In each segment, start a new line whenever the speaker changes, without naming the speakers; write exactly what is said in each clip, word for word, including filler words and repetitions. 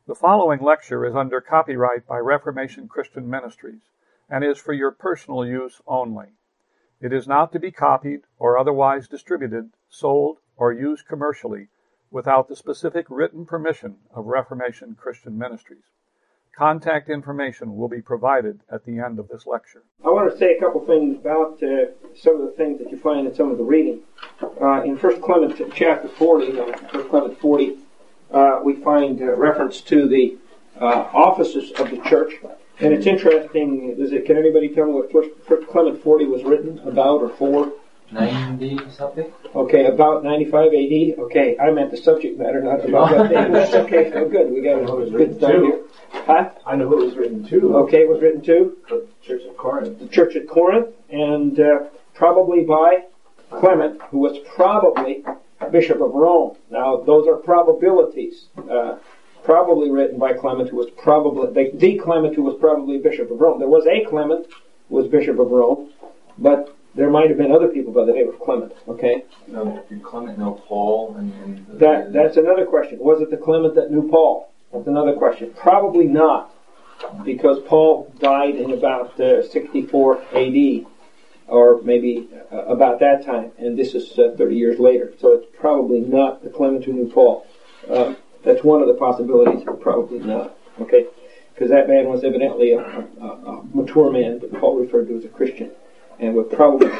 The following lecture is under copyright by Reformation Christian Ministries and is for your personal use only. It is not to be copied or otherwise distributed, sold, or used commercially without the specific written permission of Reformation Christian Ministries. Contact information will be provided at the end of this lecture.
I want to say a couple things about uh, some of the things that you find in some of the reading. Uh, in First Clement chapter forty, uh, First Clement forty, uh, we find uh, reference to the uh, offices of the church. And it's interesting, is it, can anybody tell me what First, First Clement forty was written about or for?
ninety something?
Okay, about ninety-five A D. Okay, I meant the subject matter, not about what day. That's okay, so good. We got a good start here. Huh?
I know who it was written to.
Okay, it was written to?
The Church of Corinth.
The Church at Corinth, and uh, probably by Clement, who was probably Bishop of Rome. Now, those are probabilities. Uh, probably written by Clement, who was probably, the, the Clement who was probably Bishop of Rome. There was a Clement who was Bishop of Rome, but there might have been other people by the name of Clement, okay?
No, did Clement know Paul? And, and the,
that That's another question. Was it the Clement that knew Paul? That's another question. Probably not, because Paul died in about uh, sixty-four A D, or maybe uh, about that time, and this is uh, thirty years later. So it's probably not the Clement who knew Paul. Uh, that's one of the possibilities, but probably not, okay? Because that man was evidently a, a, a mature man, but Paul referred to as a Christian, and would probably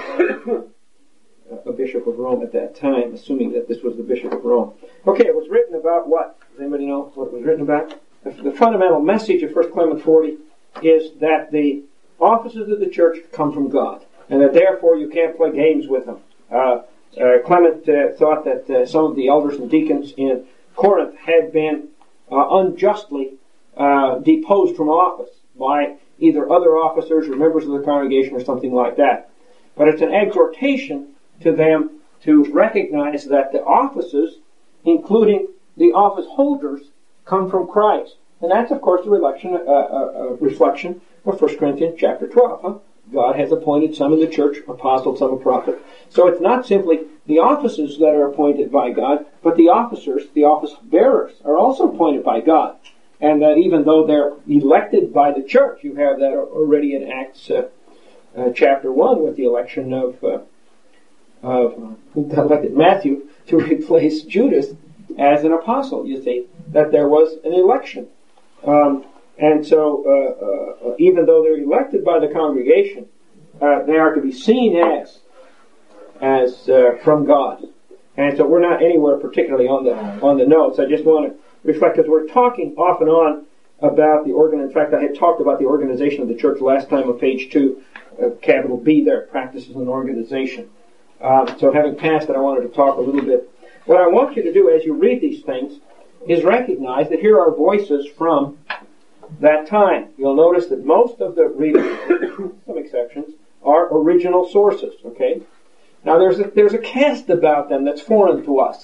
a bishop of Rome at that time, assuming that this was the bishop of Rome. Okay, it was written about what? Does anybody know what it was written about? The, the fundamental message of First Clement forty is that the offices of the church come from God, and that therefore you can't play games with them. Uh, uh, Clement uh, thought that uh, some of the elders and deacons in Corinth had been uh, unjustly uh, deposed from office by either other officers or members of the congregation or something like that. But it's an exhortation to them to recognize that the offices, including the office holders, come from Christ. And that's, of course, the reflection, uh, uh, reflection of First Corinthians chapter twelve. Huh? God has appointed some in the church, apostles, some a prophet. So it's not simply the offices that are appointed by God, but the officers, the office bearers, are also appointed by God. And that even though they're elected by the church, you have that already in Acts uh, uh, chapter one with the election of, uh, of who elected Matthew to replace Judas as an apostle. You see that there was an election. Um, and so uh, uh, even though they're elected by the congregation, uh, they are to be seen as as uh, from God. And so we're not anywhere particularly on the on the notes. I just want to reflect, because we're talking off and on about the organ. In fact, I had talked about the organization of the church last time on page two, uh, capital B there, practices and organization. Um, so having passed that, I wanted to talk a little bit. What I want you to do as you read these things is recognize that here are voices from that time. You'll notice that most of the readings, some exceptions, are original sources, okay? Now there's a, there's a cast about them that's foreign to us.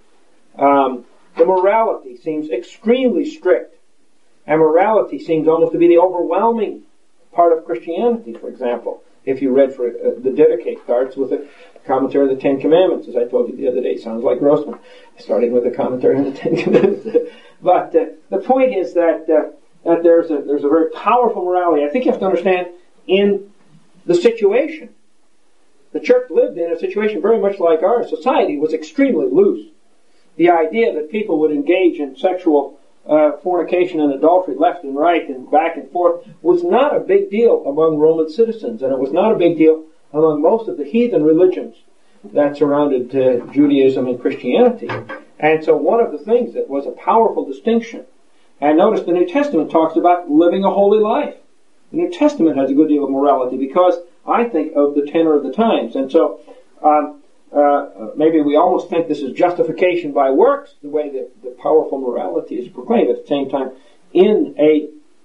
Um, The morality seems extremely strict. And morality seems almost to be the overwhelming part of Christianity, for example. If you read for uh, the Didache, starts with a commentary of the Ten Commandments, as I told you the other day. Sounds like Grossman, starting with a commentary on the Ten Commandments. But uh, the point is that uh, that there's a there's a very powerful morality. I think you have to understand in the situation. The church lived in a situation very much like our society. It was extremely loose. The idea that people would engage in sexual uh, fornication and adultery left and right and back and forth was not a big deal among Roman citizens, and it was not a big deal among most of the heathen religions that surrounded uh, Judaism and Christianity. And so one of the things that was a powerful distinction, and notice the New Testament talks about living a holy life. The New Testament has a good deal of morality because I think of the tenor of the times. And so um, Uh, maybe we almost think this is justification by works, the way that the powerful morality is proclaimed. At the same time, in a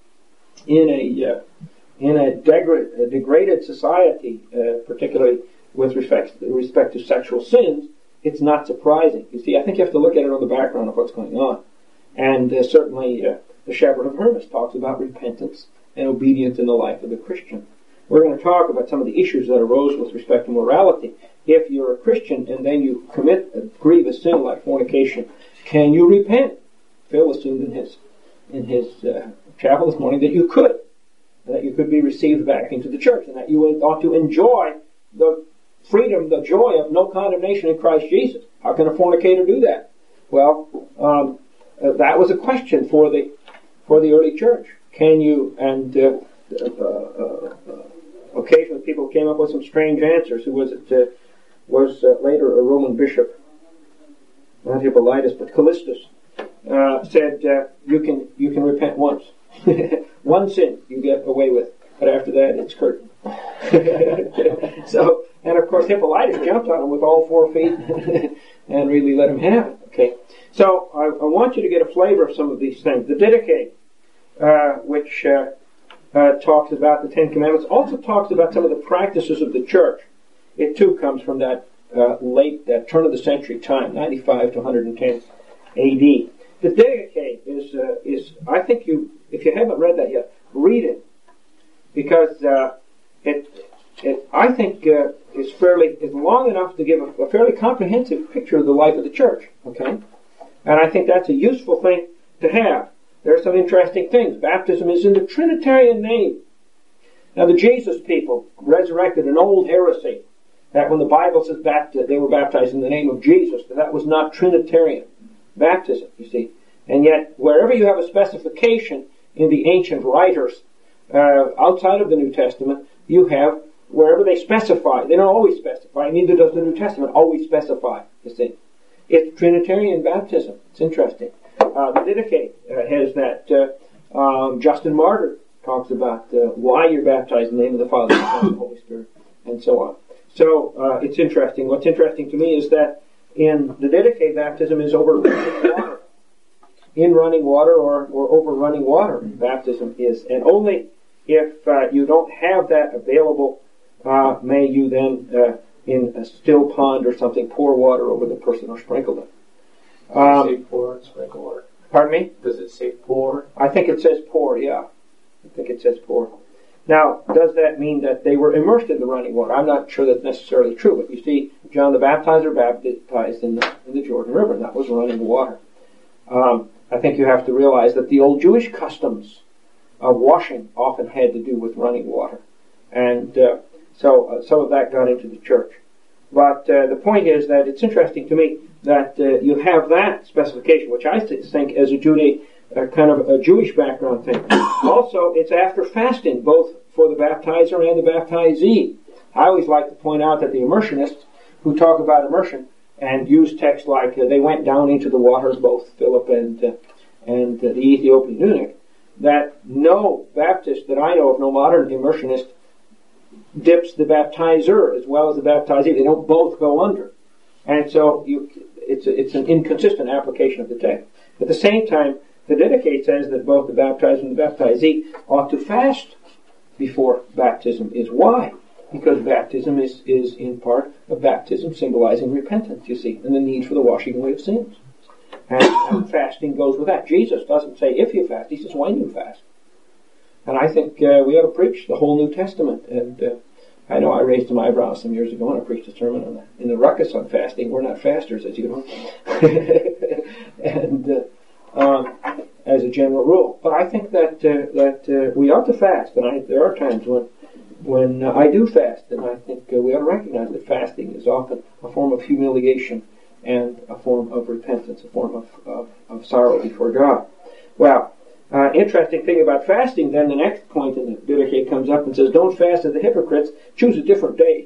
in a uh, in a, degra- a degraded society, uh, particularly with respect respect to sexual sins, it's not surprising. You see, I think you have to look at it on the background of what's going on. And uh, certainly, uh, the Shepherd of Hermas talks about repentance and obedience in the life of the Christian. We're going to talk about some of the issues that arose with respect to morality. If you're a Christian and then you commit a grievous sin like fornication, can you repent? Phil assumed in his in his uh, chapel this morning that you could, and that you could be received back into the church, and that you ought to enjoy the freedom, the joy of no condemnation in Christ Jesus. How can a fornicator do that? Well, um, uh, that was a question for the for the early church. Can you? And uh, uh, uh, uh, occasionally people came up with some strange answers. Who was it? Uh, was uh, later a Roman bishop, not Hippolytus, but Callistus, uh, said uh, you can you can repent once, one sin you get away with, but after that it's curtain. So, and of course Hippolytus jumped on him with all four feet and really let him have it. Okay, so I, I want you to get a flavor of some of these things. The Didache, uh, which uh, uh, talks about the Ten Commandments, also talks about some of the practices of the church. It too comes from that uh, late, that turn of the century time, ninety-five to one ten A D. The Didache is uh, is I think you, if you haven't read that yet, read it, because uh, it it I think uh, is fairly is long enough to give a, a fairly comprehensive picture of the life of the church. Okay, and I think that's a useful thing to have. There are some interesting things. Baptism is in the Trinitarian name. Now the Jesus people resurrected an old heresy that when the Bible says baptized, they were baptized in the name of Jesus, that that was not Trinitarian baptism, you see. And yet, wherever you have a specification in the ancient writers uh, outside of the New Testament, you have, wherever they specify, they don't always specify, neither does the New Testament always specify, you see. It's Trinitarian baptism. It's interesting. Uh, the Didache uh, has that, uh, um, Justin Martyr talks about uh, why you're baptized in the name of the Father, the Son, and the Holy Spirit, and so on. So uh, it's interesting. What's interesting to me is that in the Didache, baptism is over running water. In running water or, or over running water, baptism is. And only if uh, you don't have that available, uh, may you then, uh, in a still pond or something, pour water over the person or sprinkle them.
Does it say pour and sprinkle water?
Pardon me?
Does it say pour?
I think it says pour, yeah. I think it says pour. Now, does that mean that they were immersed in the running water? I'm not sure that's necessarily true, but you see, John the Baptizer baptized in the, in the Jordan River, and that was running water. Um, I think you have to realize that the old Jewish customs of washing often had to do with running water. And uh, so uh, some of that got into the church. But uh, the point is that it's interesting to me that uh, you have that specification, which I think as a Jude, uh, kind of a Jewish background thing. Also, it's after fasting, both for the baptizer and the baptizee. I always like to point out that the immersionists who talk about immersion and use texts like uh, they went down into the water, both Philip and uh, and uh, the Ethiopian eunuch, that no Baptist that I know of, no modern immersionist, dips the baptizer as well as the baptizee. They don't both go under. And so you, it's, a, it's an inconsistent application of the text. At the same time, the Didache says that both the baptizer and the baptizee ought to fast before baptism is. Why? Because baptism is, is in part a baptism symbolizing repentance, you see, and the need for the washing away of sins. And, and fasting goes with that. Jesus doesn't say if you fast, he says when you fast. And I think uh, we ought to preach the whole New Testament. And uh, I know I raised some eyebrows some years ago and I preached a sermon on that. In the ruckus on fasting, we're not fasters, as you know. and uh, um, as a general rule. But I think that uh, that uh, we ought to fast. And I, there are times when when uh, I do fast, and I think uh, we ought to recognize that fasting is often a form of humiliation and a form of repentance, a form of, of, of sorrow before God. Well, uh, interesting thing about fasting, then the next point in the Didache comes up and says, don't fast as the hypocrites, choose a different day.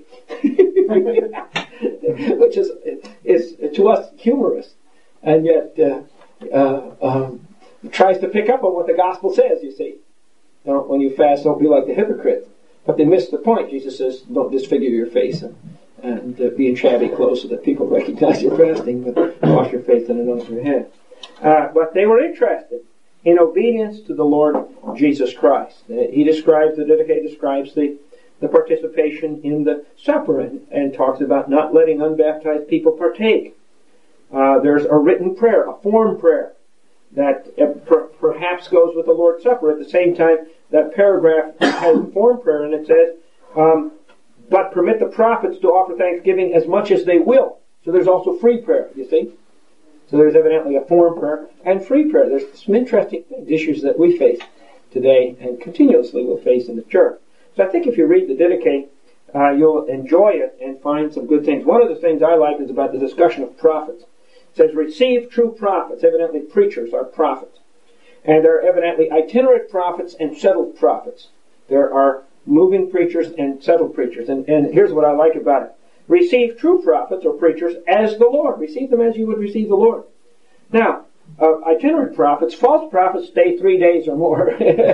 Which is, is to us humorous, and yet uh, uh, um, tries to pick up on what the gospel says, you see. Don't, when you fast, don't be like the hypocrites. But they miss the point. Jesus says, don't disfigure your face and, and uh, be in shabby clothes so that people recognize you're fasting, but wash your face and anoint your head. Uh, but they were interested in obedience to the Lord Jesus Christ. Uh, he describes, the Didache describes the, the participation in the supper and, and talks about not letting unbaptized people partake. Uh, there's a written prayer, a form prayer, that uh, per, perhaps goes with the Lord's Supper. At the same time, that paragraph has a form prayer, and it says, um, but permit the prophets to offer thanksgiving as much as they will. So there's also free prayer, you see. So there's evidently a form prayer and free prayer. There's some interesting issues that we face today and continuously will face in the church. So I think if you read the Didache, uh, you'll enjoy it and find some good things. One of the things I like is about the discussion of prophets. It says, receive true prophets. Evidently preachers are prophets. And there are evidently itinerant prophets and settled prophets. There are moving preachers and settled preachers. And, and here's what I like about it. Receive true prophets or preachers as the Lord. Receive them as you would receive the Lord. Now, uh, itinerant prophets, false prophets stay three days or more.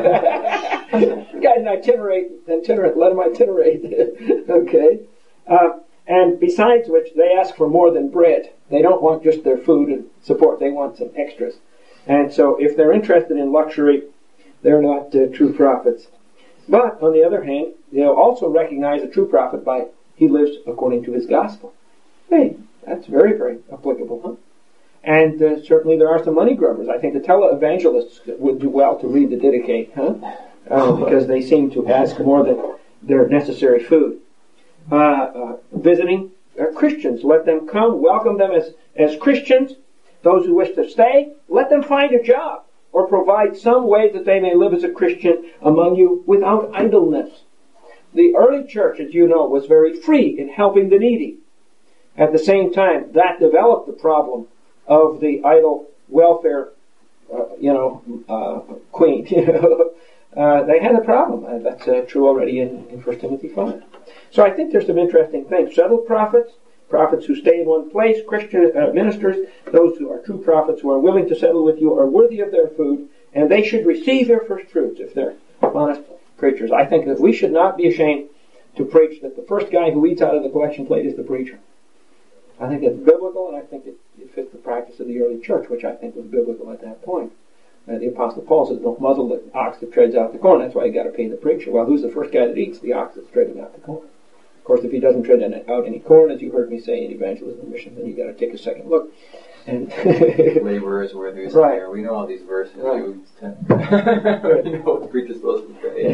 You guys itinerate, itinerant, let them itinerate. Okay? Uh, and besides which, they ask for more than bread. They don't want just their food and support. They want some extras. And so if they're interested in luxury, they're not uh, true prophets. But, on the other hand, they'll also recognize a true prophet by he lives according to his gospel. Hey, that's very, very applicable, huh? And uh, certainly there are some money grubbers. I think the televangelists would do well to read the Didache, huh? Uh, because they seem to ask more than their necessary food. Uh, uh, visiting uh, Christians, let them come, welcome them as, as Christians. Those who wish to stay, let them find a job or provide some way that they may live as a Christian among you without idleness. The early church, as you know, was very free in helping the needy. At the same time, that developed the problem of the idle welfare, uh, you know, uh, queen. uh, they had a problem. Uh, that's uh, true already in, in First Timothy five. So I think there's some interesting things. Settled prophets, prophets who stay in one place, Christian uh, ministers, those who are true prophets who are willing to settle with you are worthy of their food, and they should receive their first fruits if they're honest preachers. I think that we should not be ashamed to preach that the first guy who eats out of the collection plate is the preacher. I think it's biblical, and I think it, it fits the practice of the early church, which I think was biblical at that point. Uh, the Apostle Paul says, don't muzzle the ox that treads out the corn. That's why you got to pay the preacher. Well, who's the first guy that eats? The ox that's treading out the corn. Of course, if he doesn't tread out any corn, as you heard me say in evangelism and mission, then you got to take a second look. And
laborers where there's
right.
Here. We know all these verses.
Right.
We know what the preacher's supposed to say.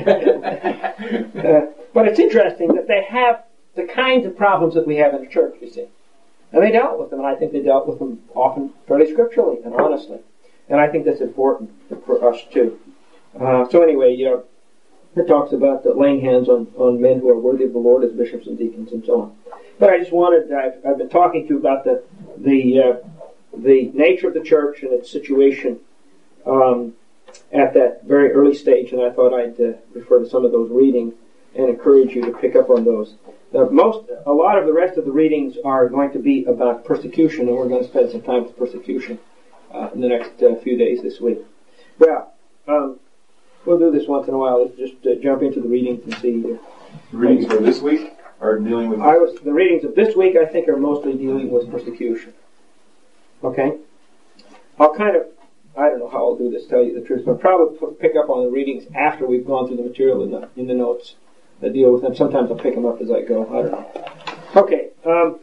uh, but it's interesting that they have the kinds of problems that we have in the church, you see. And they dealt with them, and I think they dealt with them often fairly scripturally and honestly. And I think that's important for us, too. Uh, so anyway, you know, it talks about uh, laying hands on, on men who are worthy of the Lord as bishops and deacons and so on. But I just wanted, I've, I've been talking to you about the, the, uh, the nature of the church and its situation um, at that very early stage, and I thought I'd uh, refer to some of those readings and encourage you to pick up on those. Uh, most, a lot of the rest of the readings are going to be about persecution, and we're going to spend some time with persecution uh, in the next uh, few days this week. Well, um, we'll do this once in a while. Let's just uh, jump into the readings and see. Uh,
the readings for this week are dealing with.
I was the readings of this week. I think are mostly dealing with persecution. Okay, I'll kind of. I don't know how I'll do this. Tell you the truth, but probably pick up on the readings after we've gone through the material in the in the notes that deal with them. Sometimes I'll pick them up as I go. I don't know. Okay. Um,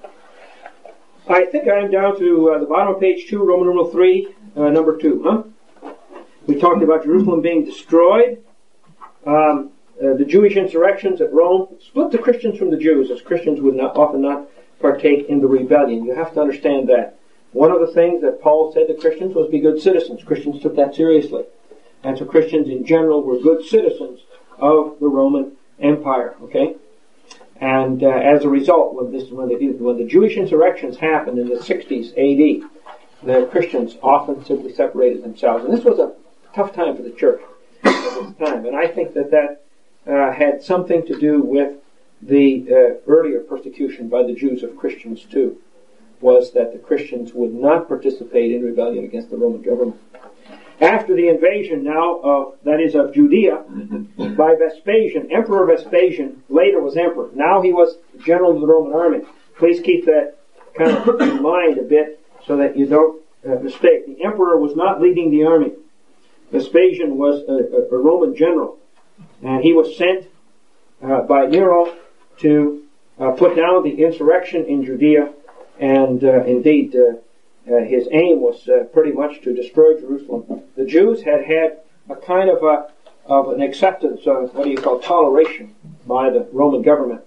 I think I'm down to uh, the bottom of page two, Roman numeral three, uh, number two. Huh? We talked about Jerusalem being destroyed. Um, uh, the Jewish insurrections at Rome split the Christians from the Jews, as Christians would not, often not partake in the rebellion. You have to understand that. One of the things that Paul said to Christians was be good citizens. Christians took that seriously. And so Christians in general were good citizens of the Roman Empire. Okay? And uh, as a result, when, this, when, the, when the Jewish insurrections happened in the sixties A D, the Christians often simply separated themselves. And this was a tough time for the church at this time. And I think that that uh, had something to do with the uh, earlier persecution by the Jews of Christians too, was that the Christians would not participate in rebellion against the Roman government. After the invasion now of, that is of Judea, by Vespasian, Emperor Vespasian, later was emperor. Now he was general of the Roman army. Please keep that kind of in mind a bit so that you don't uh, mistake. The emperor was not leading the army. Vespasian was a, a, a Roman general, and he was sent uh, by Nero to uh, put down the insurrection in Judea, and uh, indeed uh, uh, his aim was uh, pretty much to destroy Jerusalem. The Jews had had a kind of a of an acceptance of what do you call toleration by the Roman government,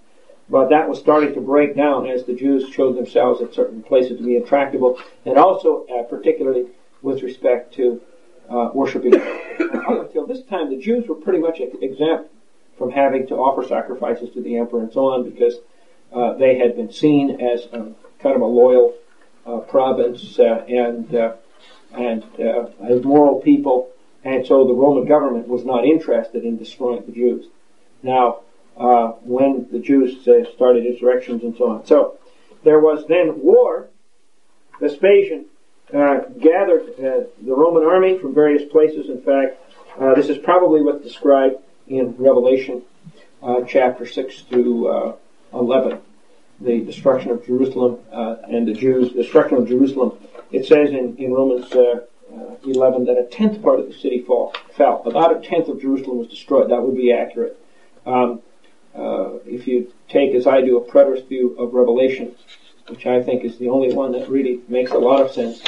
but that was starting to break down as the Jews showed themselves at certain places to be intractable, and also uh, particularly with respect to uh, worshiping. Up until this time, the Jews were pretty much exempt from having to offer sacrifices to the emperor and so on, because uh, they had been seen as a, kind of a loyal uh, province uh, and uh, and uh, as moral people, and so the Roman government was not interested in destroying the Jews. Now, uh, when the Jews uh, started insurrections and so on, so there was then war. Vespasian uh, gathered uh, the Roman army from various places. In fact, uh, this is probably what's described in Revelation uh, chapter six through uh, eleven, the destruction of Jerusalem uh, and the Jews, the destruction of Jerusalem. It says in, in Romans uh, uh, eleven that a tenth part of the city fall, fell. About a tenth of Jerusalem was destroyed. That would be accurate. Um, uh, if you take, as I do, a preterist view of Revelation, which I think is the only one that really makes a lot of sense.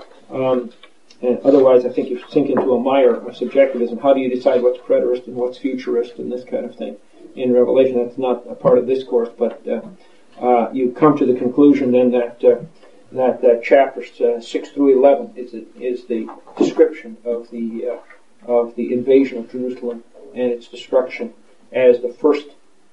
Um, and otherwise, I think you sink into a mire of subjectivism. How do you decide what's preterist and what's futurist and this kind of thing? In Revelation, that's not a part of this course, but uh, uh, you come to the conclusion then that uh, that uh, chapters uh, six through eleven is is the description of the uh, of the invasion of Jerusalem and its destruction as the first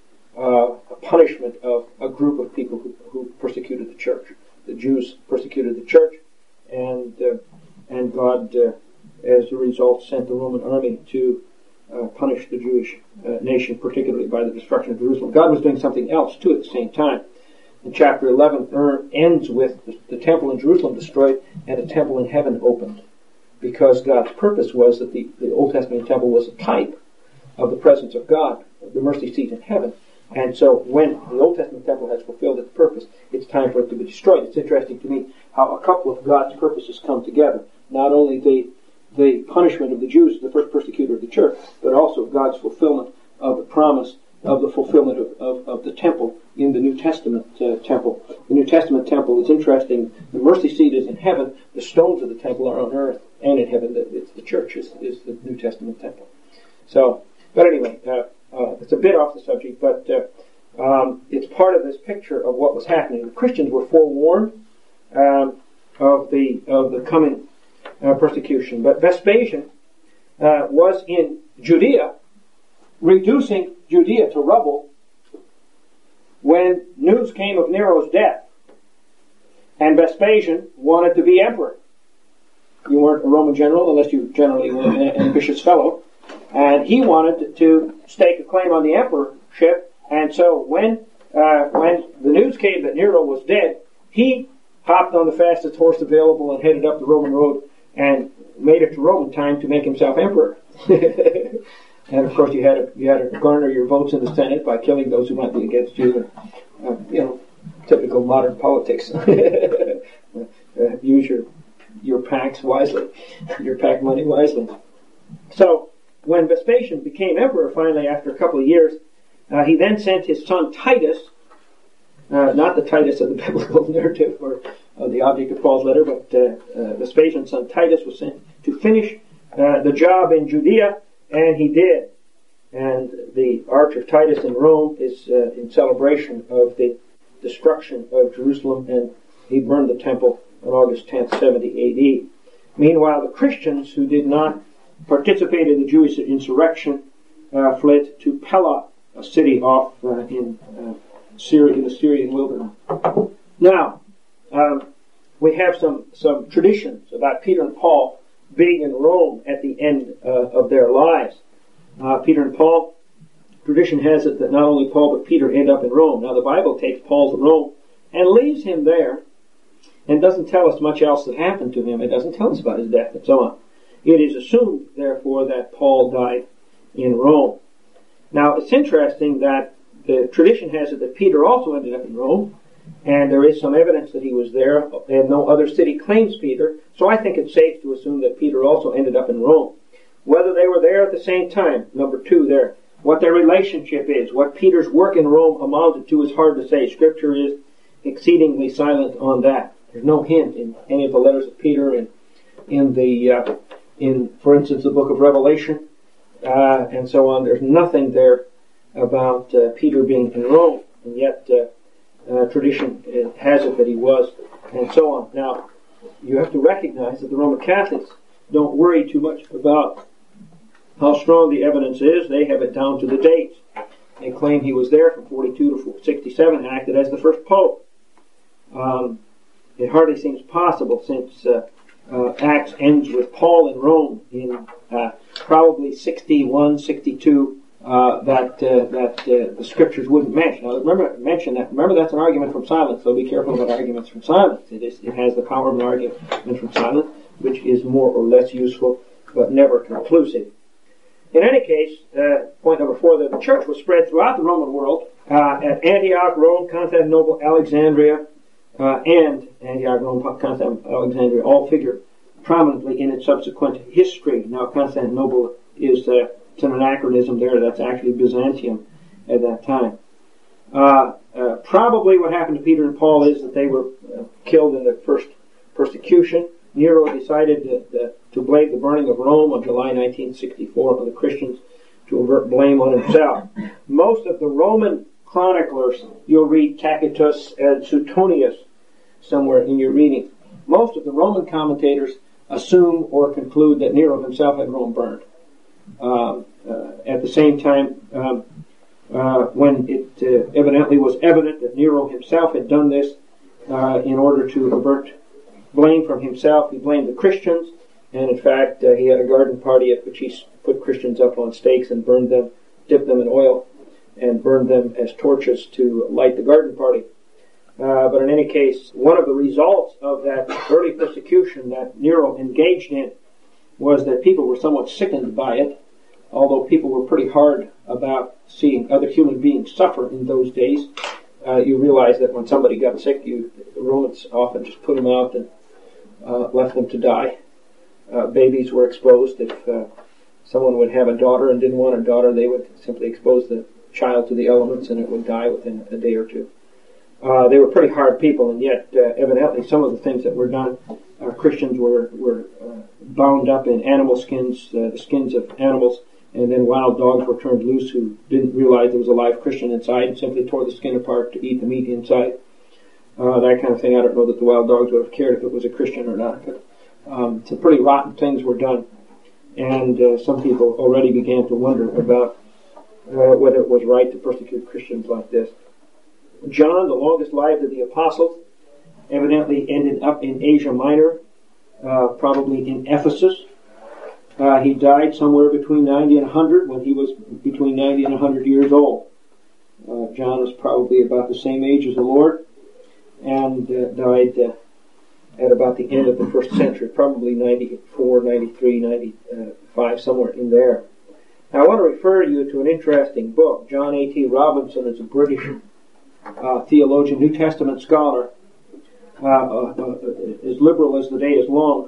uh, punishment of a group of people who, who persecuted the church. The Jews persecuted the church, and uh, and God, uh, as a result, sent the Roman army to uh, punish the Jewish uh, nation, particularly by the destruction of Jerusalem. God was doing something else too at the same time. In chapter eleven, er, ends with the, the temple in Jerusalem destroyed and a temple in heaven opened, because God's purpose was that the, the Old Testament temple was a type of the presence of God, the mercy seat in heaven. And so when the Old Testament temple has fulfilled its purpose, it's time for it to be destroyed. It's interesting to me how a couple of God's purposes come together. Not only the the punishment of the Jews, the first persecutor of the church, but also God's fulfillment of the promise of the fulfillment of, of, of the temple in the New Testament uh, temple. The New Testament temple is interesting. The mercy seat is in heaven. The stones of the temple are on earth and in heaven. It's the church is, is the New Testament temple. So, but anyway, uh, uh, it's a bit off the subject, but uh, um, it's part of this picture of what was happening. The Christians were forewarned um, of the of the coming uh, persecution. But Vespasian uh, was in Judea, reducing Judea to rubble when news came of Nero's death. And Vespasian wanted to be emperor. You weren't a Roman general unless you generally were an ambitious fellow. And he wanted to stake a claim on the emperorship. And so when uh, when the news came that Nero was dead, he hopped on the fastest horse available and headed up the Roman road and made it to Rome in time to make himself emperor. And of course, you had to, you had to garner your votes in the Senate by killing those who might be against you. And, uh, you know, typical modern politics. uh, use your your PACs wisely, your PAC money wisely. So, when Vespasian became emperor, finally, after a couple of years, uh, he then sent his son Titus, uh, not the Titus of the biblical narrative or of the object of Paul's letter, but uh, uh, Vespasian's son Titus was sent to finish uh, the job in Judea. And he did. And the Arch of Titus in Rome is uh, in celebration of the destruction of Jerusalem, and he burned the temple on August tenth, seventy A D. Meanwhile, the Christians who did not participate in the Jewish insurrection uh, fled to Pella, a city off uh, in uh, Syria, in the Syrian wilderness. Now, um, we have some, some traditions about Peter and Paul being in Rome at the end uh, of their lives. Uh, Peter and Paul, tradition has it that not only Paul but Peter end up in Rome. Now the Bible takes Paul to Rome and leaves him there and doesn't tell us much else that happened to him. It doesn't tell us about his death and so on. It is assumed, therefore, that Paul died in Rome. Now it's interesting that the tradition has it that Peter also ended up in Rome, and there is some evidence that he was there, and no other city claims Peter, so I think it's safe to assume that Peter also ended up in Rome. Whether they were there at the same time, number two there, what their relationship is, what Peter's work in Rome amounted to is hard to say. Scripture is exceedingly silent on that. There's no hint in any of the letters of Peter, and in the, uh, in, for instance, the book of Revelation, uh, and so on. There's nothing there about uh, Peter being in Rome. and yet uh, uh, tradition has it that he was, and so on. Now, you have to recognize that the Roman Catholics don't worry too much about how strong the evidence is. They have it down to the dates. They claim he was there from forty-two to sixty-seven, acted as the first pope. Um, it hardly seems possible, since uh, uh, Acts ends with Paul in Rome in uh, probably sixty-one, sixty-two, uh, that uh, that uh, the scriptures wouldn't mention. Now, remember, mention that. Remember, that's an argument from silence, so be careful about arguments from silence. It, is, it has the power of an argument from silence, which is more or less useful, but never conclusive. In any case, uh, point number four, that the church was spread throughout the Roman world, uh, at Antioch, Rome, Constantinople, Alexandria, uh, and Antioch, Rome, Constantinople, Alexandria all figure prominently in its subsequent history. Now, Constantinople is uh, it's an anachronism there. That's actually Byzantium at that time. Uh, uh, probably what happened to Peter and Paul is that they were uh, killed in the first persecution. Nero decided that, uh, to blame the burning of Rome on July nineteen sixty-four on the Christians, to avert blame on himself. Most of the Roman chroniclers, you'll read Tacitus and Suetonius somewhere in your reading. Most of the Roman commentators assume or conclude that Nero himself had Rome burned. Um, uh, at the same time, um, uh, when it uh, evidently was evident that Nero himself had done this uh, in order to avert blame from himself, he blamed the Christians, and in fact, uh, he had a garden party at which he put Christians up on stakes and burned them, dipped them in oil, and burned them as torches to light the garden party. Uh, but in any case, one of the results of that early persecution that Nero engaged in was that people were somewhat sickened by it, although people were pretty hard about seeing other human beings suffer in those days. Uh, you realize that when somebody got sick, you, the Romans often just put them out and uh, left them to die. Uh, babies were exposed. If uh, someone would have a daughter and didn't want a daughter, they would simply expose the child to the elements and it would die within a day or two. Uh, they were pretty hard people, and yet uh, evidently some of the things that were done, uh, Christians were, were uh, bound up in animal skins, uh, the skins of animals, and then wild dogs were turned loose who didn't realize there was a live Christian inside and simply tore the skin apart to eat the meat inside. Uh, that kind of thing. I don't know that the wild dogs would have cared if it was a Christian or not, but um, some pretty rotten things were done, and uh, some people already began to wonder about uh, whether it was right to persecute Christians like this. John, the longest lived of the apostles, evidently ended up in Asia Minor, uh, probably in Ephesus. Uh, he died somewhere between ninety and one hundred when he was between ninety and one hundred years old. Uh, John was probably about the same age as the Lord, and uh, died uh, at about the end of the first century, probably ninety-four, ninety-three, ninety-five, somewhere in there. Now I want to refer you to an interesting book. John A T Robinson is a British uh, theologian, New Testament scholar, uh, uh, uh, as liberal as the day is long.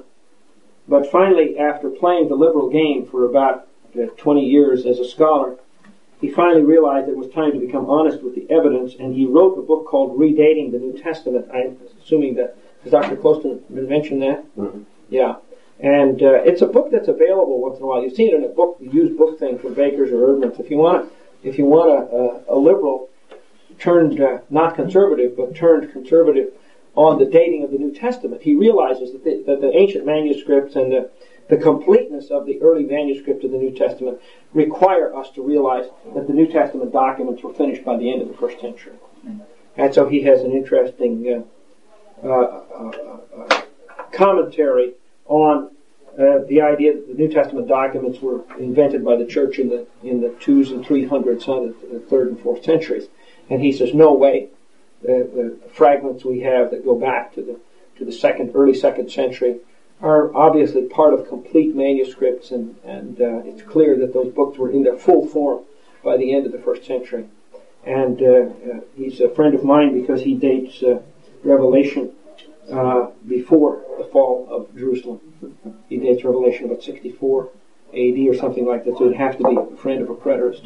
But finally, after playing the liberal game for about uh, twenty years as a scholar, he finally realized it was time to become honest with the evidence, and he wrote a book called Redating the New Testament. I'm assuming that, has Doctor Closton mentioned that? Mm-hmm. Yeah. And uh, it's a book that's available once in a while. You've seen it in a book, the used book thing from Bakers or Erdman's. If you want, if you want a, a, a liberal turned, uh, not conservative, but turned conservative on the dating of the New Testament, he realizes that the, that the ancient manuscripts and the, the completeness of the early manuscripts of the New Testament require us to realize that the New Testament documents were finished by the end of the first century. And so he has an interesting uh, uh, uh, uh, commentary on uh, the idea that the New Testament documents were invented by the church in the in the twos and three hundreds, not the third and fourth centuries. And he says, no way. The, the fragments we have that go back to the to the second, early second century are obviously part of complete manuscripts, and and uh, it's clear that those books were in their full form by the end of the first century. And uh, uh, he's a friend of mine because he dates uh, Revelation uh, before the fall of Jerusalem. He dates Revelation about sixty-four A D or something like that, so he'd have to be a friend of a preterist.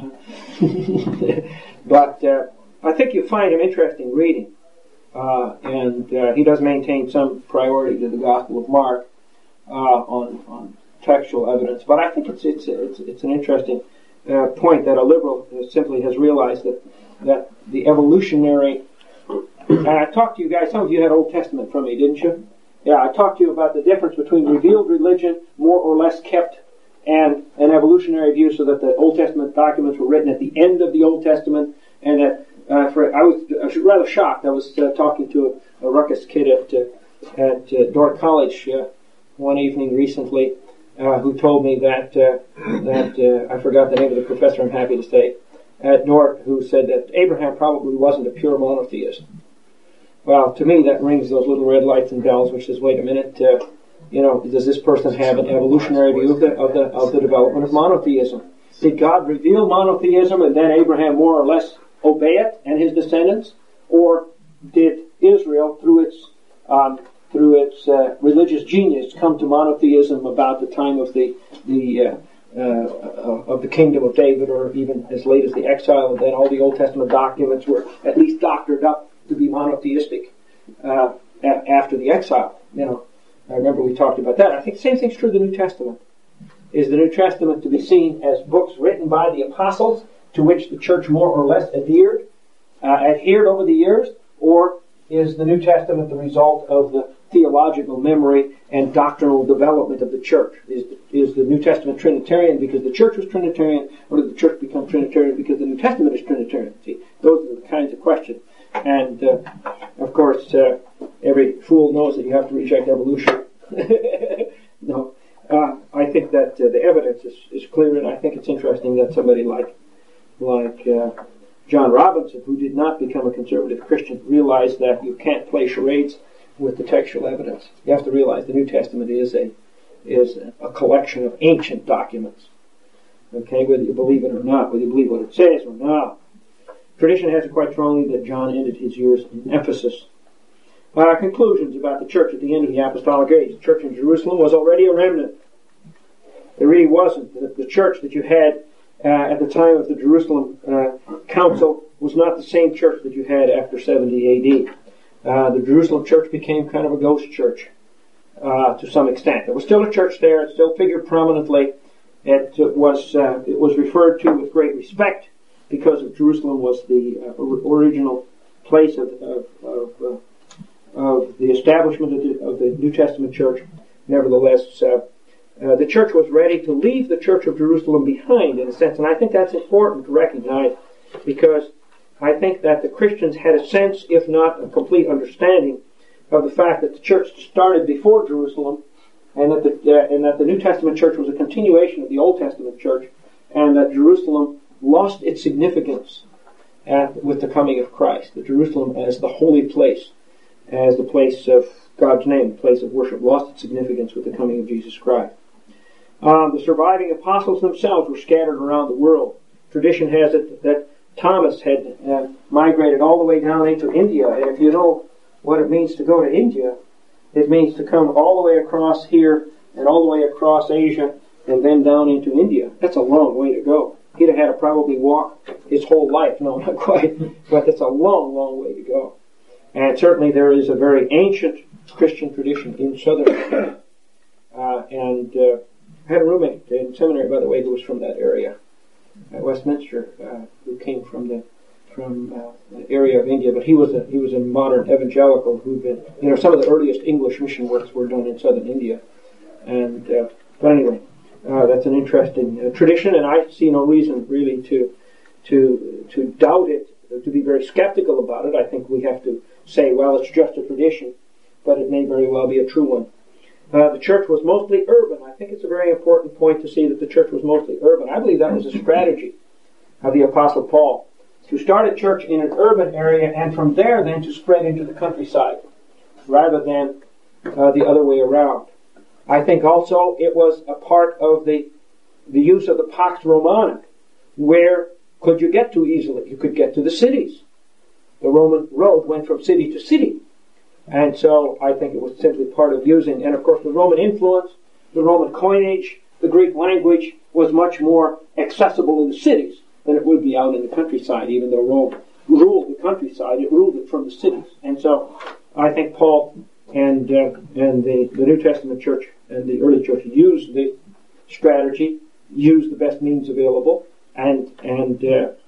But uh, I think you find him interesting reading, uh, and uh, he does maintain some priority to the Gospel of Mark uh, on, on textual evidence. But I think it's it's it's, it's an interesting uh, point that a liberal simply has realized that that the evolutionary. And I talked to you guys. Some of you had Old Testament from me, didn't you? Yeah, I talked to you about the difference between revealed religion, more or less kept, and an evolutionary view, so that the Old Testament documents were written at the end of the Old Testament, and that uh, for I was, I was rather shocked. I was uh, talking to a, a ruckus kid at uh, at uh, Dordt College uh, one evening recently, uh, who told me that uh, that uh, I forgot the name of the professor. I'm happy to say at Dordt, who said that Abraham probably wasn't a pure monotheist. Well, to me, that rings those little red lights and bells, which says, wait a minute, uh, you know, does this person have an evolutionary view of the, of the, of the development of monotheism? Did God reveal monotheism and then Abraham more or less obey it and his descendants? Or did Israel, through its, um, through its uh, religious genius, come to monotheism about the time of the, the, uh, uh, of the kingdom of David, or even as late as the exile, and then all the Old Testament documents were at least doctored up to be monotheistic uh, a- after the exile. You know, I remember we talked about that. I think the same thing's true of the New Testament. Is the New Testament to be seen as books written by the apostles, to which the church more or less adhered, uh, adhered over the years, or is the New Testament the result of the theological memory and doctrinal development of the church? Is, is the New Testament Trinitarian because the church was Trinitarian, or did the church become Trinitarian because the New Testament is Trinitarian? See, those are the kinds of questions. And, uh, of course, uh, every fool knows that you have to reject evolution. No. Uh, I think that uh, the evidence is, is clear, and I think it's interesting that somebody like like uh, John Robinson, who did not become a conservative Christian, realized that you can't play charades with the textual evidence. You have to realize the New Testament is a is a collection of ancient documents. Okay, whether you believe it or not, whether you believe what it says or not. Tradition has it quite strongly that John ended his years in Ephesus. Uh, conclusions about the church at the end of the apostolic age. The church in Jerusalem was already a remnant. It really wasn't. The, the church that you had uh, at the time of the Jerusalem uh, Council was not the same church that you had after seventy A D. Uh, the Jerusalem church became kind of a ghost church uh, to some extent. There was still a church there. It still figured prominently. It uh, was uh, it was referred to with great respect, because of Jerusalem was the uh, original place of of, of, uh, of the establishment of the, of the New Testament church. Nevertheless, uh, uh, the church was ready to leave the church of Jerusalem behind, in a sense, and I think that's important to recognize, because I think that the Christians had a sense, if not a complete understanding, of the fact that the church started before Jerusalem, and that the uh, and that the New Testament church was a continuation of the Old Testament church, and that Jerusalem lost its significance at, with the coming of Christ. The Jerusalem as the holy place, as the place of God's name, the place of worship, lost its significance with the coming of Jesus Christ. Um, the surviving apostles themselves were scattered around the world. Tradition has it that Thomas had uh, migrated all the way down into India, and if you know what it means to go to India, it means to come all the way across here and all the way across Asia and then down into India. That's a long way to go. He'd have had to probably walk his whole life. No, not quite. But it's a long, long way to go. And certainly there is a very ancient Christian tradition in southern India. Uh, and uh, I had a roommate in seminary, by the way, who was from that area at Westminster, uh, who came from the from uh, the area of India. But he was a he was a modern evangelical who'd been, you know, some of the earliest English mission works were done in southern India. And uh, but anyway. Uh, that's an interesting uh, tradition, and I see no reason really to to to doubt it, to be very skeptical about it. I think we have to say, well, it's just a tradition, but it may very well be a true one. Uh, the church was mostly urban. I think it's a very important point to see that the church was mostly urban. I believe that was a strategy of the Apostle Paul, to start a church in an urban area and from there then to spread into the countryside, rather than uh, the other way around. I think also it was a part of the the use of the Pax Romana. Where could you get to easily? You could get to the cities. The Roman road went from city to city. And so I think it was simply part of using, and of course the Roman influence, the Roman coinage, the Greek language was much more accessible in the cities than it would be out in the countryside. Even though Rome ruled the countryside, it ruled it from the cities. And so I think Paul and uh, and the, the New Testament church and the early church used the strategy, used the best means available, and and uh,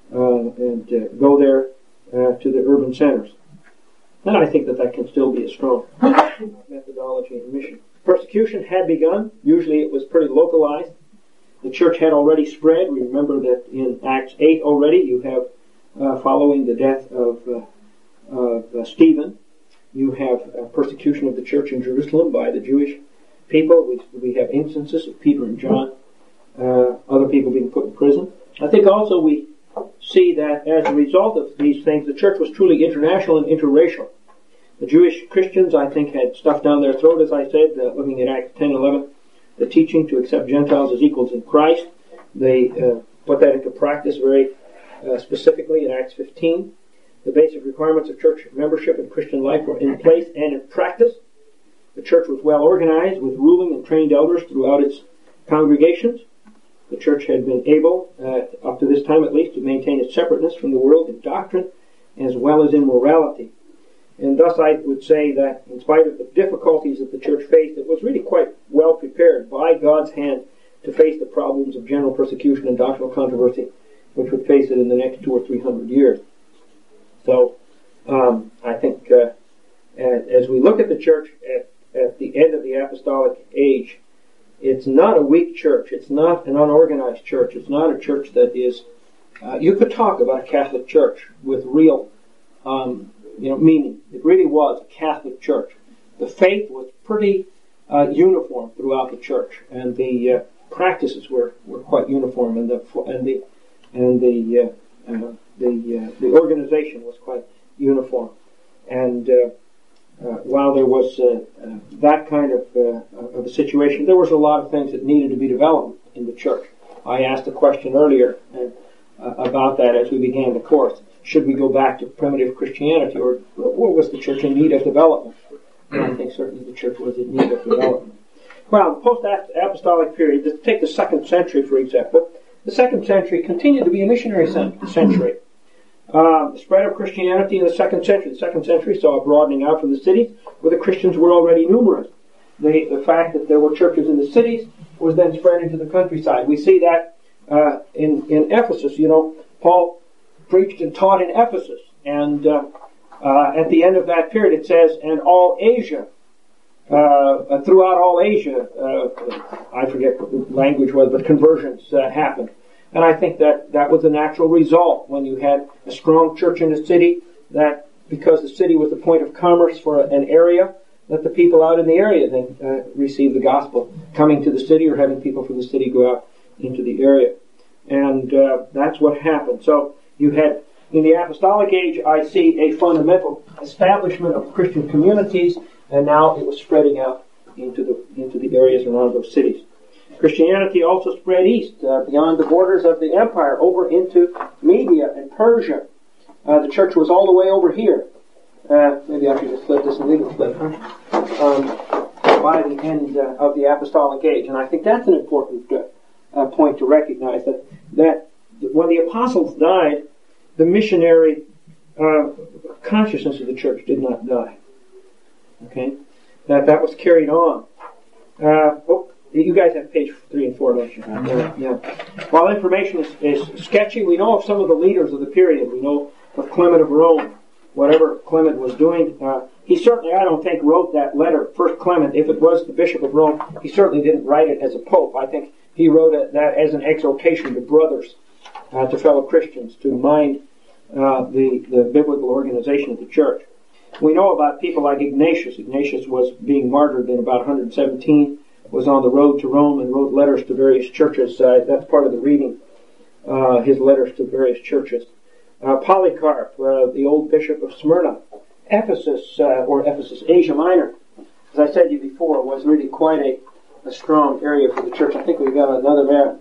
uh, and uh, go there uh, to the urban centers. And I think that that can still be a strong methodology in mission. Persecution had begun. Usually it was pretty localized. The church had already spread. We remember that in Acts eight already you have, uh, following the death of, uh, of uh, Stephen, you have uh, persecution of the church in Jerusalem by the Jewish people. We, we have instances of Peter and John, uh, other people being put in prison. I think also we see that as a result of these things, the church was truly international and interracial. The Jewish Christians, I think, had stuff down their throat, as I said, uh, looking at Acts ten eleven, the teaching to accept Gentiles as equals in Christ. They uh, put that into practice very uh, specifically in Acts fifteen. The basic requirements of church membership and Christian life were in place and in practice. The church was well organized with ruling and trained elders throughout its congregations. The church had been able, uh, up to this time at least, to maintain its separateness from the world in doctrine as well as in morality. And thus I would say that in spite of the difficulties that the church faced, it was really quite well prepared by God's hand to face the problems of general persecution and doctrinal controversy, which would face it in the next two or three hundred years. So um, I think uh, as we look at the church at, at the end of the apostolic age, it's not a weak church. It's not an unorganized church. It's not a church that is... Uh, you could talk about a Catholic church with real um, you know, meaning. It really was a Catholic church. The faith was pretty uh, uniform throughout the church, and the uh, practices were, were quite uniform, and the and the and the uh, uh, the uh, the organization was quite uniform. And uh, uh, while there was uh, uh, that kind of uh, of a situation, there was a lot of things that needed to be developed in the church. I asked a question earlier and, uh, about that as we began the course. Should we go back to primitive Christianity, or what was the church in need of development? And I think certainly the church was in need of development. Well, the post-apostolic period, to take the second century, for example, the second century continued to be a missionary century. Uh, the spread of Christianity in the second century. The second century saw a broadening out from the cities, where the Christians were already numerous. The, the fact that there were churches in the cities was then spread into the countryside. We see that uh, in, in Ephesus. You know, Paul preached and taught in Ephesus, and uh, uh, at the end of that period it says, and all Asia, uh, throughout all Asia, uh, I forget what the language was, but conversions uh, happened. And I think that that was a natural result when you had a strong church in the city, that because the city was the point of commerce for an area, that the people out in the area then uh, received the gospel, coming to the city or having people from the city go out into the area. And uh, that's what happened. So you had, in the apostolic age, I see a fundamental establishment of Christian communities, and now it was spreading out into the into the areas around those cities. Christianity also spread east, uh, beyond the borders of the empire, over into Media and Persia. Uh, the church was all the way over here. Uh, maybe I should just flip this and leave it flip, huh? Um, by the end uh, of the apostolic age. And I think that's an important uh, uh, point to recognize, that, that when the apostles died, the missionary uh, consciousness of the church did not die. Okay? That that was carried on. Uh, oh, you guys have page three and four, don't you? Yeah. yeah. While information is, is sketchy, we know of some of the leaders of the period. We know of Clement of Rome. Whatever Clement was doing, uh, he certainly, I don't think, wrote that letter, First Clement. If it was the Bishop of Rome, he certainly didn't write it as a pope. I think he wrote it, that as an exhortation to brothers, uh, to fellow Christians, to mind uh, the, the biblical organization of the church. We know about people like Ignatius. Ignatius was being martyred in about one hundred seventeen, was on the road to Rome and wrote letters to various churches. Uh, that's part of the reading, uh, his letters to various churches. Uh, Polycarp, uh, the old bishop of Smyrna. Ephesus, uh, or Ephesus, Asia Minor, as I said to you before, was really quite a, a strong area for the church. I think we've got another map.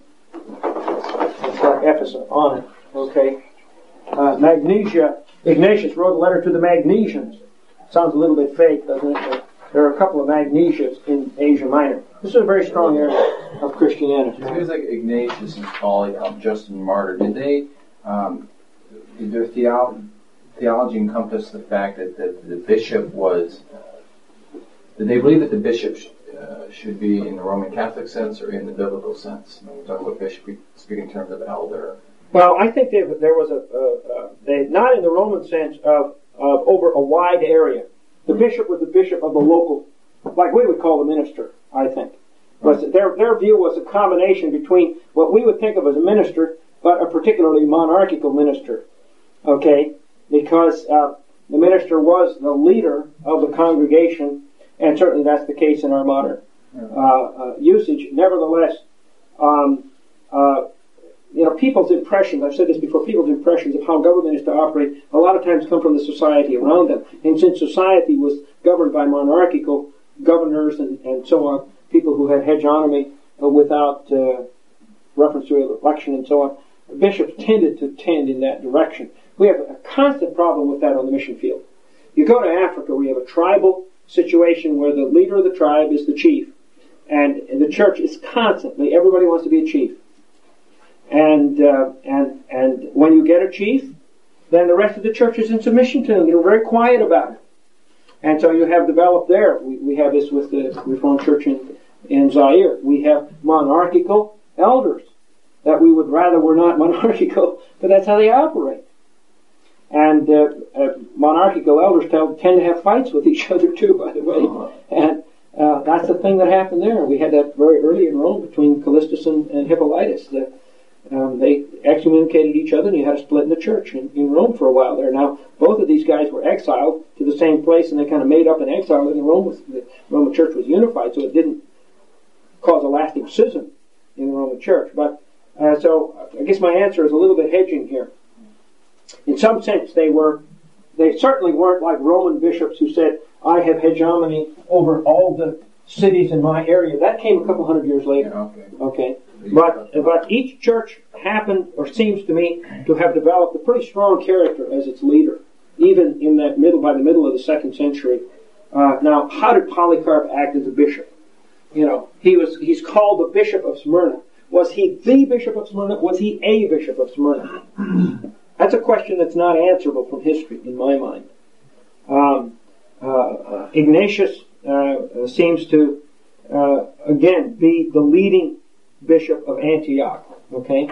It's got Ephesus on it. Okay. Uh, Magnesia, Ignatius wrote a letter to the Magnesians. Sounds a little bit fake, doesn't it? But there are a couple of Magnesians in Asia Minor. This is a very strong area of Christianity.
Guys like Ignatius and Polycarp, Justin Martyr, did they, um, did their theology, theology encompass the fact that, that the bishop was, uh, did they believe that the bishop sh- uh, should be in the Roman Catholic sense or in the biblical sense? When we talk about bishop, we speak in terms of elder,
Well, I think there, there was a, uh, uh, they, not in the Roman sense of, of over a wide area. The bishop was the bishop of the local, like we would call the minister, I think. But their, their view was a combination between what we would think of as a minister, but a particularly monarchical minister. Okay? Because uh, the minister was the leader of the congregation, and certainly that's the case in our modern uh, uh, usage. Nevertheless, um, uh, you know, people's impressions, I've said this before, people's impressions of how government is to operate a lot of times come from the society around them. And since society was governed by monarchical governors and, and so on, people who had hegemony uh, without uh, reference to election and so on, bishops tended to tend in that direction. We have a constant problem with that on the mission field. You go to Africa, we have a tribal situation where the leader of the tribe is the chief. And, and the church is constantly, everybody wants to be a chief. And, uh, and, and when you get a chief, then the rest of the church is in submission to him. They're very quiet about it. And so you have developed there, we, we have this with the Reformed Church in, in Zaire. We have monarchical elders that we would rather were not monarchical, but that's how they operate. And uh, uh, monarchical elders tell, tend to have fights with each other too, by the way. And uh, that's the thing that happened there. We had that very early in Rome between Callistus and, and Hippolytus. The, um, they excommunicated each other, and you had a split in the church in, in Rome for a while there. Now, both of these guys were exiled to the same place, and they kind of made up in exile. And the Rome was, the Roman Church was unified, so it didn't cause a lasting schism in the Roman Church. But uh, so I guess my answer is a little bit hedging here. In some sense, they were, they certainly weren't like Roman bishops who said, I have hegemony over all the cities in my area. That came a couple hundred years later.
Yeah, okay.
Okay. But, but each church happened, or seems to me, to have developed a pretty strong character as its leader, even in that middle, by the middle of the second century. Uh, now, how did Polycarp act as a bishop? You know, he was, he's called the Bishop of Smyrna. Was he the Bishop of Smyrna? Was he a Bishop of Smyrna? That's a question that's not answerable from history, in my mind. Um, uh, uh, Ignatius uh, seems to, uh, again, be the leading bishop of Antioch. Okay,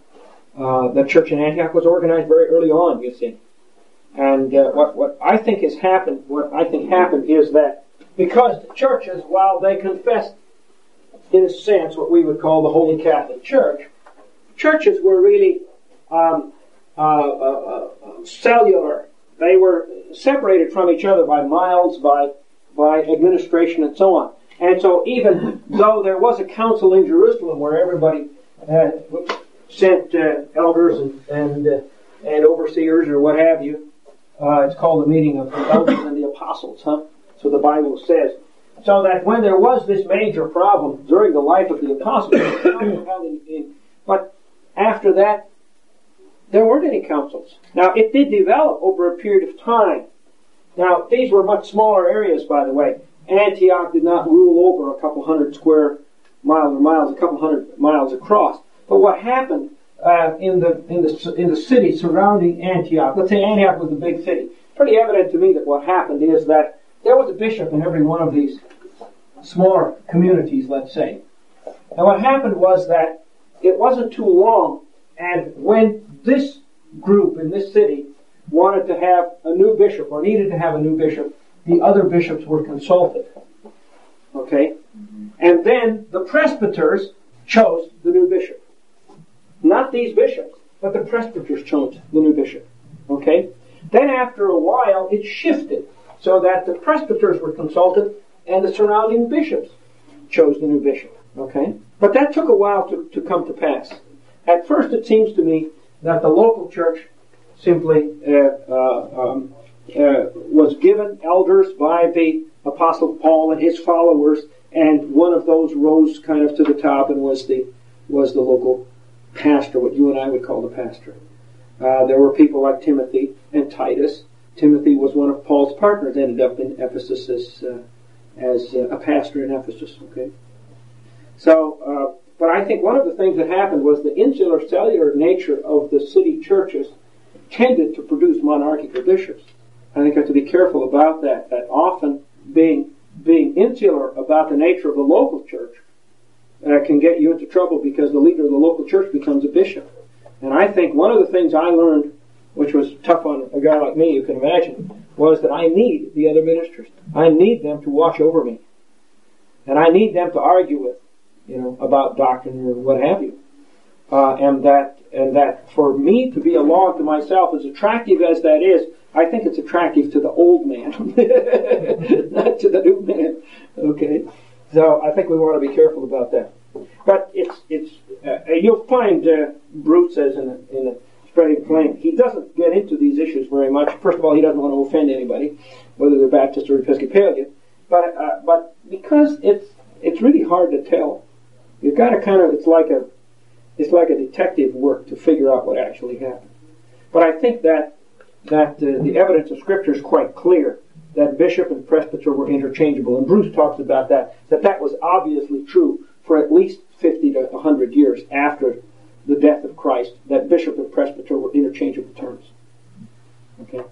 uh, the church in Antioch was organized very early on, you see. And uh, what what I think has happened, what I think happened is that because the churches, while they confessed, in a sense, what we would call the Holy Catholic Church, churches were really um, Uh, uh, uh, cellular. They were separated from each other by miles, by by administration, and so on. And so, even though there was a council in Jerusalem where everybody uh, sent uh, elders and and, uh, and overseers or what have you, uh, it's called the meeting of the elders and the apostles, huh? So the Bible says. So that when there was this major problem during the life of the apostles, but after that, there weren't any councils. Now, it did develop over a period of time. Now, these were much smaller areas, by the way. Antioch did not rule over a couple hundred square miles or miles, a couple hundred miles across. But what happened uh, in the in the in the city surrounding Antioch, let's say Antioch was a big city, pretty evident to me that what happened is that there was a bishop in every one of these smaller communities, let's say. And what happened was that it wasn't too long, and when this group in this city wanted to have a new bishop or needed to have a new bishop, the other bishops were consulted. Okay? Mm-hmm. And then the presbyters chose the new bishop. Not these bishops, but the presbyters chose the new bishop. Okay? Then after a while, it shifted so that the presbyters were consulted and the surrounding bishops chose the new bishop. Okay? But that took a while to, to come to pass. At first, it seems to me that the local church simply uh, uh, um, uh, was given elders by the Apostle Paul and his followers, and one of those rose kind of to the top and was the was the local pastor, what you and I would call the pastor. Uh, there were people like Timothy and Titus. Timothy was one of Paul's partners, ended up in Ephesus as uh, as uh, a pastor in Ephesus. Okay, so. Uh, But I think one of the things that happened was the insular, cellular nature of the city churches tended to produce monarchical bishops. I think I have to be careful about that, that often being being insular about the nature of the local church uh, can get you into trouble because the leader of the local church becomes a bishop. And I think one of the things I learned, which was tough on a guy like me, you can imagine, was that I need the other ministers. I need them to watch over me. And I need them to argue with, you know, about doctrine or what have you. Uh, and that, and that for me to be a log to myself, as attractive as that is, I think it's attractive to the old man, not to the new man. Okay, so I think we want to be careful about that. But it's it's uh, you'll find uh, Bruce says in the, in the Spreading Flame, he doesn't get into these issues very much. First of all, he doesn't want to offend anybody, whether they're Baptist or Episcopalian. But uh, but because it's it's really hard to tell. You've got to kind of it's like a it's like a detective work to figure out what actually happened. But I think that. that uh, the evidence of Scripture is quite clear that bishop and presbyter were interchangeable. And Bruce talks about that, that that was obviously true for at least fifty to one hundred years after the death of Christ, that bishop and presbyter were interchangeable terms. Okay.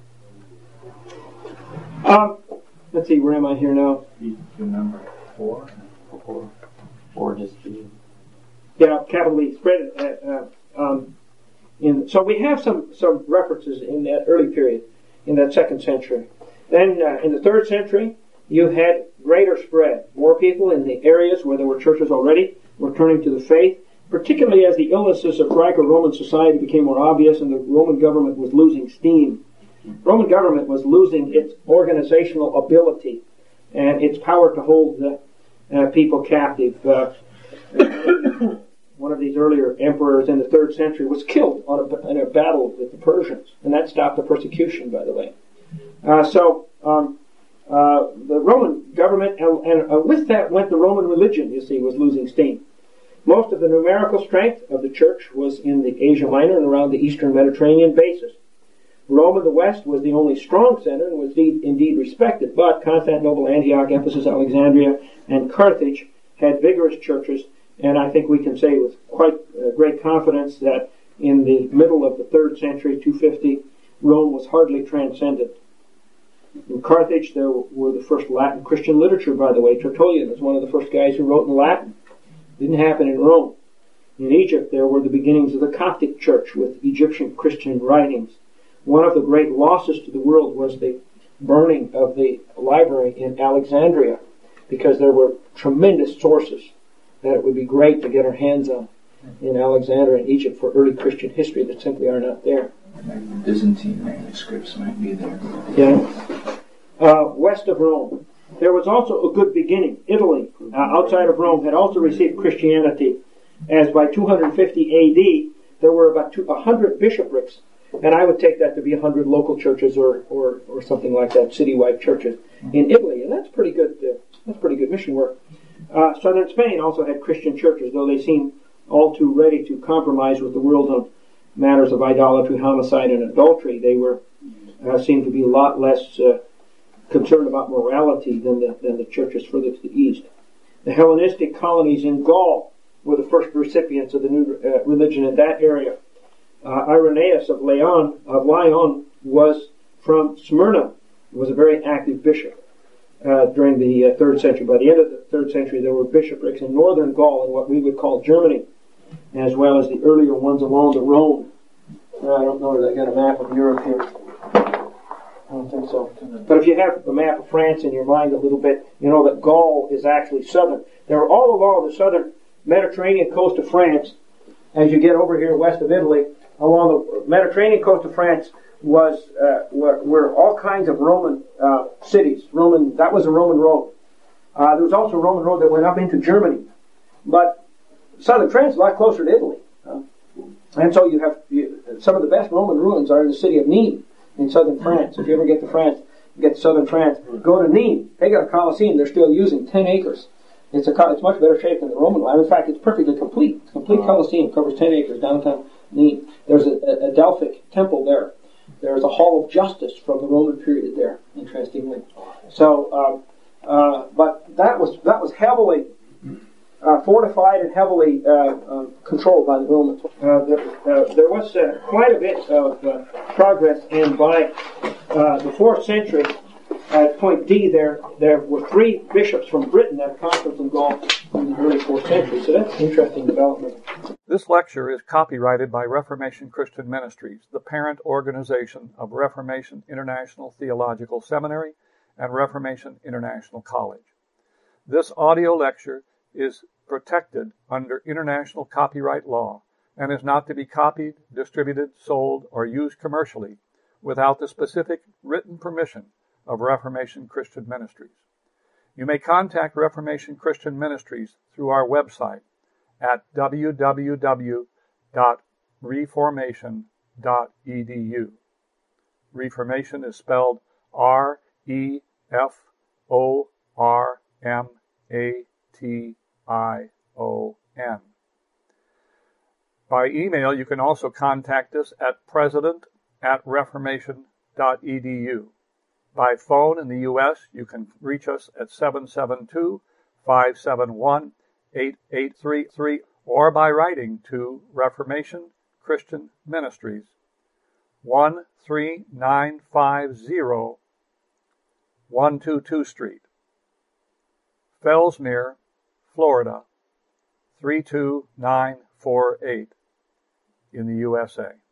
Um, let's see, where am I here now?
Number four.
Four. Four just be.
Yeah, capital E. Spread it. Uh, uh, um, In, so we have some, some references in that early period, in that second century. Then uh, in the third century, you had greater spread. More people in the areas where there were churches already were turning to the faith, particularly as the illnesses of Greco-Roman society became more obvious and the Roman government was losing steam. Roman government was losing its organizational ability and its power to hold the uh, people captive. Uh, One of these earlier emperors in the third century was killed on a, in a battle with the Persians, and that stopped the persecution, by the way. Uh, so um, uh, the Roman government, and, and uh, with that went the Roman religion, you see, was losing steam. Most of the numerical strength of the church was in the Asia Minor and around the Eastern Mediterranean basis. Rome in the West was the only strong center and was indeed, indeed respected, but Constantinople, Antioch, Ephesus, Alexandria, and Carthage had vigorous churches. And I think we can say with quite uh, great confidence that in the middle of the third century, two fifty, Rome was hardly transcendent. In Carthage, there were the first Latin Christian literature, by the way. Tertullian was one of the first guys who wrote in Latin. Didn't happen in Rome. In Egypt, there were the beginnings of the Coptic Church with Egyptian Christian writings. One of the great losses to the world was the burning of the library in Alexandria, because there were tremendous sources that it would be great to get our hands on in Alexandria and Egypt for early Christian history that simply are not there.
Byzantine manuscripts might be there.
Yeah. Uh, west of Rome, there was also a good beginning. Italy, uh, outside of Rome, had also received Christianity, as by two fifty A D there were about one hundred bishoprics, and I would take that to be one hundred local churches or, or, or something like that, citywide churches in Italy, and that's pretty good. Uh, that's pretty good mission work. Uh, southern Spain also had Christian churches, though they seemed all too ready to compromise with the world on matters of idolatry, homicide, and adultery. They were uh, seemed to be a lot less uh, concerned about morality than the, than the churches further to the east. The Hellenistic colonies in Gaul were the first recipients of the new uh, religion in that area. Uh, Irenaeus of Lyon, of Lyon was from Smyrna, was a very active bishop. Uh, during the uh, third century. By the end of the third century, there were bishoprics in northern Gaul and what we would call Germany, as well as the earlier ones along the Rhone. Uh, I don't know that I got a map of Europe here. I don't think so. But if you have the map of France in your mind a little bit, you know that Gaul is actually southern. They were all along the southern Mediterranean coast of France. As you get over here west of Italy, along the Mediterranean coast of France, was uh, were, were all kinds of Roman uh, cities. Roman that was a Roman road. Uh, there was also a Roman road that went up into Germany, but southern France is a lot closer to Italy, uh, and so you have you, some of the best Roman ruins are in the city of Nîmes in southern France. If you ever get to France, get to southern France, go to Nîmes. They got a Colosseum they're still using, ten acres. It's a it's much better shape than the Roman one. In fact, it's perfectly complete. It's a complete Colosseum, covers ten acres downtown Nîmes. There's a, a, a Delphic temple there. There's a Hall of Justice from the Roman period there, interestingly. So, um, uh, but that was that was heavily uh, fortified and heavily uh, uh, controlled by the Romans. Uh, there, uh, there was uh, quite a bit of uh, progress, and by uh, the fourth century, at point D, there there were three bishops from Britain at a conference in Gaul in the early fourth century. So that's an interesting development.
This lecture is copyrighted by Reformation Christian Ministries, the parent organization of Reformation International Theological Seminary and Reformation International College. This audio lecture is protected under international copyright law and is not to be copied, distributed, sold, or used commercially without the specific written permission of Reformation Christian Ministries. You may contact Reformation Christian Ministries through our website at w w w dot reformation dot e d u. Reformation is spelled R E F O R M A T I O N. By email, you can also contact us at president at reformation dot e d u. By phone in the U S, you can reach us at seven seven two, five seven one, eight eight three three or by writing to Reformation Christian Ministries, one three nine five zero, one twenty-two Street, Fellsmere, Florida, three two nine four eight in the U S A.